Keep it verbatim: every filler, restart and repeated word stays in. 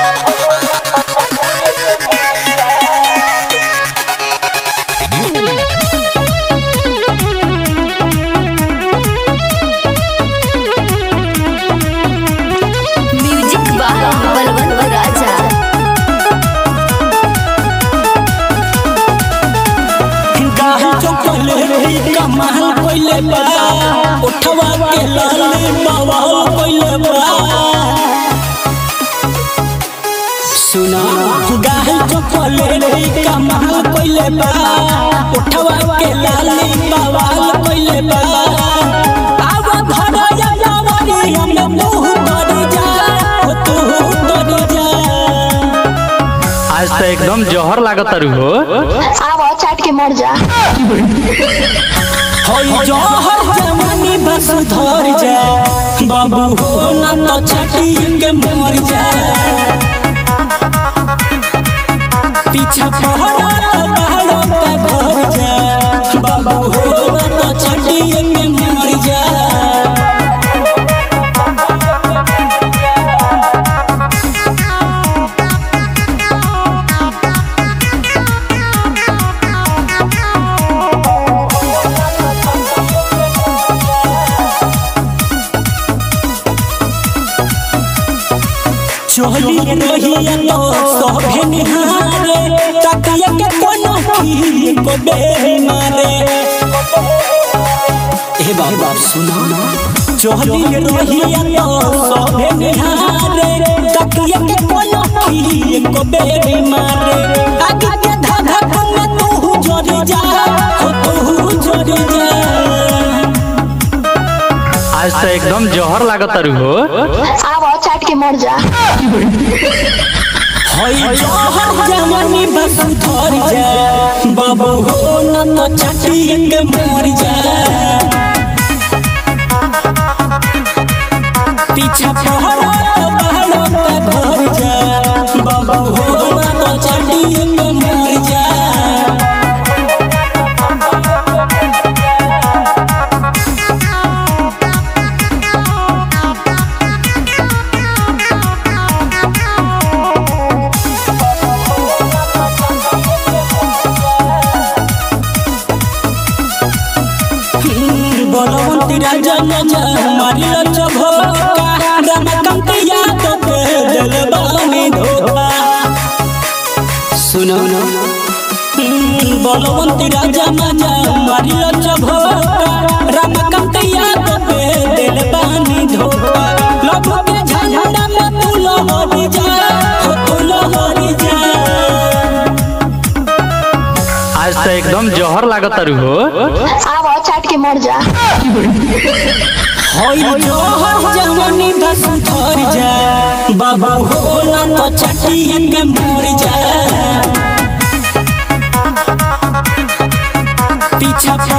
कमाल कोइले बा उठवा के लाली बवाल कोइले बा सुना गाल चपले रे कमाल कोइले बा उठवा के लाली बवाल कोइले बा आव भड़या जावरी हम मुंह कर जा ओ तू कर जा आज तो एकदम जहर लागत रु हो आव चाट के मर जा होई जहर जवानी बस धर जा बाबू हो ना तो छाटी के मर जा पीछा पहरा पहाड़ों का घर जा बाबू हो ना तो छाटी के मर जा चोली रहिया तो सभे निहारे तकिया के कोनो की को बे मारे ए बाबा सुना चोली रहिया तो सभे निहारे तकिया के कोनो की को बे मारे आगे के धाधा में तू जोड़ जा तू जोड़ जा आज तो एकदम जहर लागत रु हो आव चाट के मर जा होई जहर जवानी बस धर जा बाबू हो ना तो छाटी के मर जा पीछा पहरा पहाड़ों का घर जा बाबू हो ना तो छाटी के मर जा बलवंती राजा नजा मारिल चभका रमकंत याद पे दिलबानी धोखा सुनो ना बलवंती राजा नजा मारिल चभका रमकंत याद पे दिलबानी धोखा लब के झंडा में तू लहरी जा तू लहरी जा आज तो एकदम जहर लागत रु हो आव चाट के मर जा होई जहर जवानी बस धर जा बाबू हो ना तो छाटी के मर जा पीछा